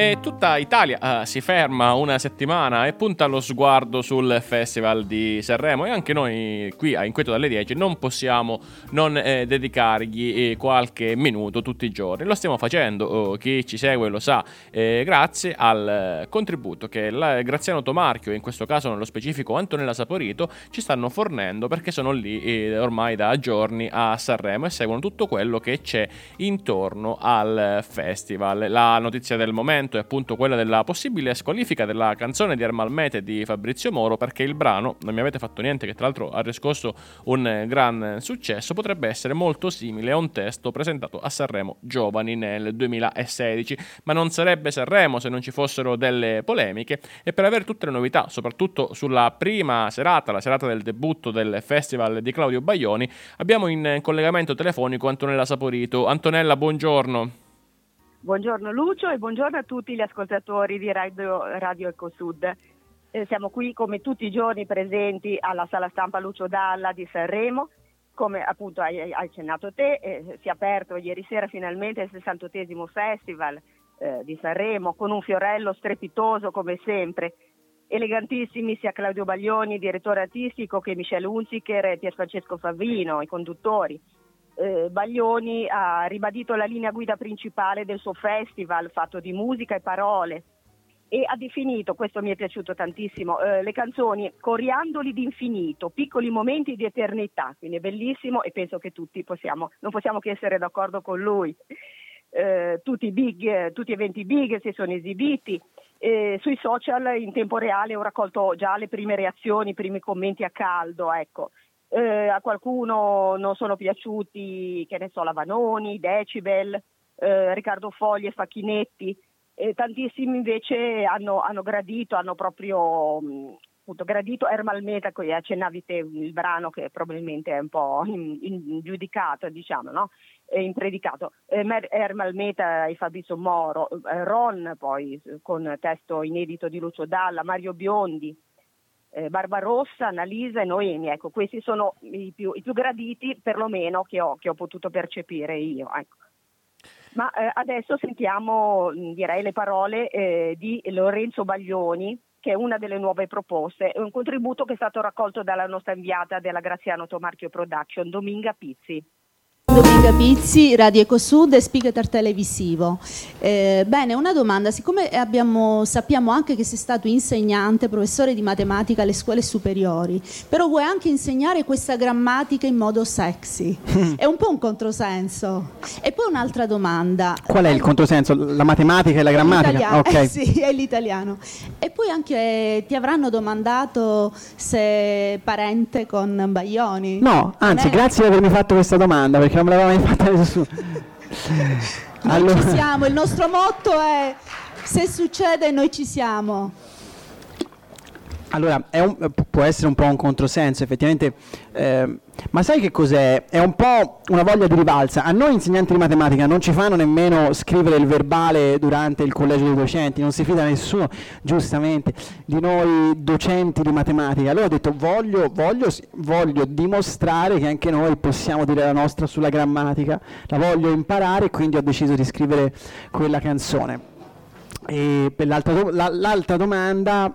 E tutta Italia si ferma una settimana e punta lo sguardo sul Festival di Sanremo, e anche noi qui a Inquieto dalle 10 non possiamo non dedicargli qualche minuto tutti i giorni. Lo stiamo facendo, chi ci segue lo sa, grazie al contributo che Graziano Tomarchio, e in questo caso nello specifico Antonella Saporito, ci stanno fornendo, perché sono lì ormai da giorni a Sanremo e seguono tutto quello che c'è intorno al festival. La notizia del momento è appunto quella della possibile squalifica della canzone di Ermalmete e di Fabrizio Moro, perché il brano Non mi avete fatto niente, che tra l'altro ha riscosso un gran successo, potrebbe essere molto simile a un testo presentato a Sanremo Giovani nel 2016, ma non sarebbe Sanremo se non ci fossero delle polemiche. E per avere tutte le novità, soprattutto sulla prima serata, la serata del debutto del festival di Claudio Baglioni, abbiamo in collegamento telefonico Antonella Saporito. Antonella, buongiorno. Buongiorno Lucio e buongiorno a tutti gli ascoltatori di Radio Ecosud. Siamo qui come tutti i giorni presenti alla sala stampa Lucio Dalla di Sanremo. Come appunto hai accennato te, si è aperto ieri sera finalmente il 68esimo Festival di Sanremo, con un fiorello strepitoso come sempre. Elegantissimi sia Claudio Baglioni, direttore artistico, che Michele Hunziker e Pierfrancesco Favino, i conduttori. Baglioni ha ribadito la linea guida principale del suo festival, fatto di musica e parole, e ha definito, questo mi è piaciuto tantissimo, le canzoni coriandoli d'infinito, piccoli momenti di eternità, quindi è bellissimo, e penso che tutti non possiamo che essere d'accordo con lui. Tutti eventi big si sono esibiti. Sui social in tempo reale ho raccolto già le prime reazioni, i primi commenti a caldo, ecco. A qualcuno non sono piaciuti, che ne so, la Vanoni, Decibel, Riccardo Fogli e Facchinetti, tantissimi invece hanno gradito, hanno proprio appunto gradito Ermalmeta, cui accennavi te, il brano che probabilmente è un po' ingiudicato, diciamo, no? Impredicato. Ermalmeta e Fabrizio Moro, Ron poi con testo inedito di Lucio Dalla, Mario Biondi, Barbarossa, Annalisa e Noemi, ecco, questi sono i più graditi, perlomeno che ho potuto percepire io, ecco. Ma adesso sentiamo, direi, le parole di Lorenzo Baglioni, che è una delle nuove proposte, è un contributo che è stato raccolto dalla nostra inviata della Graziano Tomarchio Production, Dominga Pizzi. Dominga Pizzi, Radio Ecosud e speaker televisivo. Bene, una domanda, siccome sappiamo anche che sei stato insegnante, professore di matematica alle scuole superiori, però vuoi anche insegnare questa grammatica in modo sexy, è un po' un controsenso. E poi un'altra domanda. Qual è il controsenso? La matematica e la grammatica? Okay. Sì, è l'italiano. E poi anche ti avranno domandato se parente con Baglioni. No, anzi, grazie per avermi fatto questa domanda, perché non me l'aveva mai fatta nessuno. Allora, noi ci siamo, il nostro motto è: se succede noi ci siamo. Allora, può essere un po' un controsenso, effettivamente, ma sai che cos'è? È un po' una voglia di rivalsa. A noi insegnanti di matematica non ci fanno nemmeno scrivere il verbale durante il collegio dei docenti, non si fida nessuno, giustamente, di noi docenti di matematica. Allora ho detto, voglio dimostrare che anche noi possiamo dire la nostra sulla grammatica, la voglio imparare, e quindi ho deciso di scrivere quella canzone. E per l'altra domanda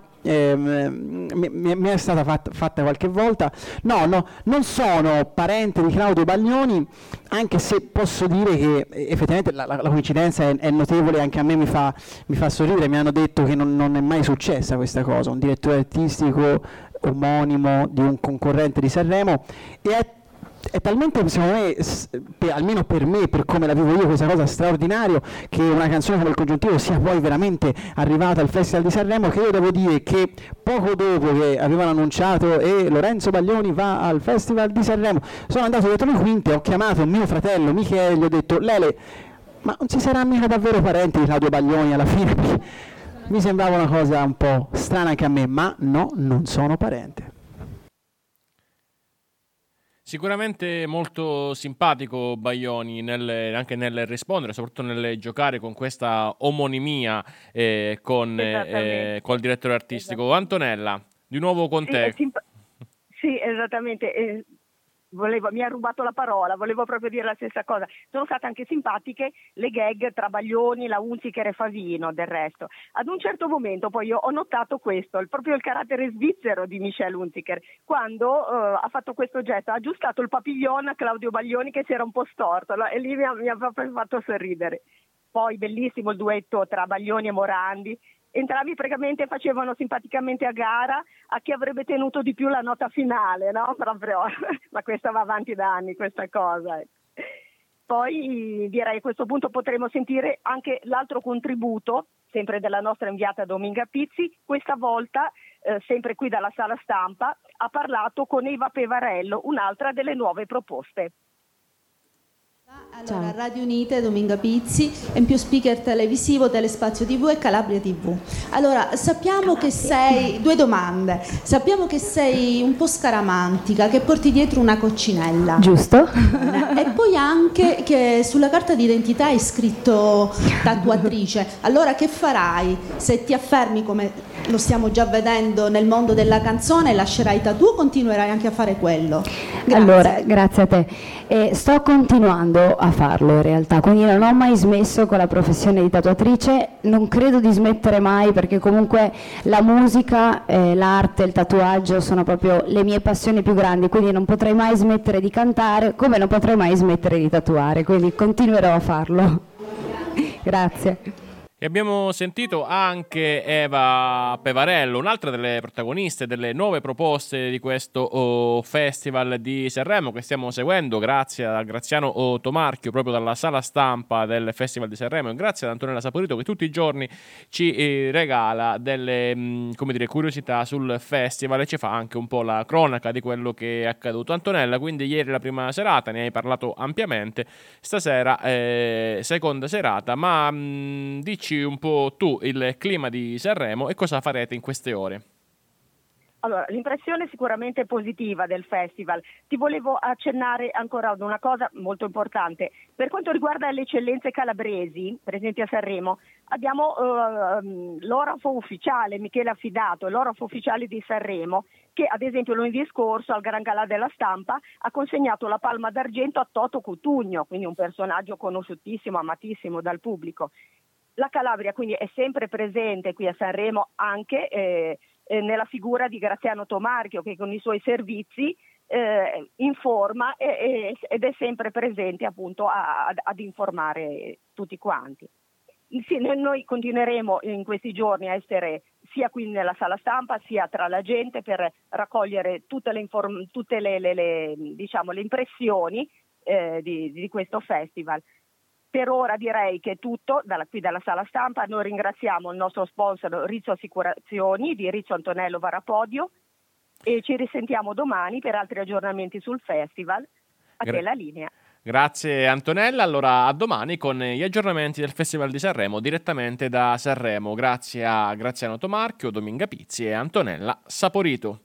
mi è stata fatta qualche volta. No, non sono parente di Claudio Baglioni, anche se posso dire che effettivamente la coincidenza è notevole, anche a me mi fa sorridere. Mi hanno detto che non è mai successa questa cosa, un direttore artistico omonimo di un concorrente di Sanremo, e è talmente, secondo me, almeno per me, per come la vivo io, questa cosa straordinaria, che una canzone come Il Congiuntivo sia poi veramente arrivata al Festival di Sanremo, che io devo dire che poco dopo che avevano annunciato Lorenzo Baglioni va al Festival di Sanremo, sono andato dietro le quinte, ho chiamato mio fratello Michele e gli ho detto: Lele, ma non si sarà mica davvero parente di Claudio Baglioni alla fine? Mi sembrava una cosa un po' strana anche a me, ma no, non sono parente. Sicuramente molto simpatico Baglioni anche nel rispondere, soprattutto nel giocare con questa omonimia col direttore artistico. Antonella, di nuovo con te. Sì, esattamente. mi ha rubato la parola, volevo proprio dire la stessa cosa. Sono state anche simpatiche le gag tra Baglioni, la Hunziker e Favino, del resto. Ad un certo momento poi io ho notato questo, proprio il carattere svizzero di Michelle Hunziker, quando ha fatto questo gesto, ha aggiustato il papillon a Claudio Baglioni che si era un po' storto, e lì mi ha proprio fatto sorridere. Poi bellissimo il duetto tra Baglioni e Morandi. Entrambi praticamente facevano simpaticamente a gara a chi avrebbe tenuto di più la nota finale, no? Proprio, ma questa va avanti da anni, questa cosa. Poi direi a questo punto potremo sentire anche l'altro contributo, sempre della nostra inviata Dominga Pizzi, questa volta sempre qui dalla sala stampa, ha parlato con Eva Pevarello, un'altra delle nuove proposte. Allora, Radio Unite, Dominga Pizzi, e in più speaker televisivo, Telespazio TV e Calabria TV. Allora, sappiamo che sei, due domande, sappiamo che sei un po' scaramantica, che porti dietro una coccinella. Giusto. E poi anche che sulla carta d'identità hai scritto tatuatrice. Allora, che farai? Se ti affermi come lo stiamo già vedendo nel mondo della canzone, lascerai tatu o continuerai anche a fare quello? Grazie. Allora, grazie a te. Sto continuando a farlo in realtà, quindi non ho mai smesso con la professione di tatuatrice, non credo di smettere mai perché comunque la musica, l'arte, il tatuaggio sono proprio le mie passioni più grandi, quindi non potrei mai smettere di cantare come non potrei mai smettere di tatuare, quindi continuerò a farlo. Grazie. E abbiamo sentito anche Eva Pevarello, un'altra delle protagoniste delle nuove proposte di questo festival di Sanremo che stiamo seguendo grazie a Graziano Tomarchio, proprio dalla sala stampa del Festival di Sanremo, e grazie ad Antonella Saporito che tutti i giorni ci regala delle curiosità sul festival e ci fa anche un po' la cronaca di quello che è accaduto. Antonella, quindi ieri la prima serata, ne hai parlato ampiamente, stasera seconda serata, ma dici un po' tu il clima di Sanremo e cosa farete in queste ore. Allora, l'impressione sicuramente positiva del festival. Ti volevo accennare ancora ad una cosa molto importante. Per quanto riguarda le eccellenze calabresi presenti a Sanremo, abbiamo l'orafo ufficiale, Michele Affidato, l'orafo ufficiale di Sanremo, che ad esempio lunedì scorso al Gran Galà della Stampa ha consegnato la Palma d'Argento a Toto Cutugno, quindi un personaggio conosciutissimo, amatissimo dal pubblico. La Calabria quindi è sempre presente qui a Sanremo anche nella figura di Graziano Tomarchio che con i suoi servizi informa ed è sempre presente appunto ad informare tutti quanti. Sì, noi continueremo in questi giorni a essere sia qui nella sala stampa sia tra la gente per raccogliere tutte le impressioni di questo festival. Per ora direi che è tutto qui dalla sala stampa. Noi ringraziamo il nostro sponsor Rizzo Assicurazioni di Rizzo Antonello Varapodio e ci risentiamo domani per altri aggiornamenti sul festival. A te la linea. Grazie Antonella, allora a domani con gli aggiornamenti del Festival di Sanremo direttamente da Sanremo. Grazie a Graziano Tomarchio, Dominga Pizzi e Antonella Saporito.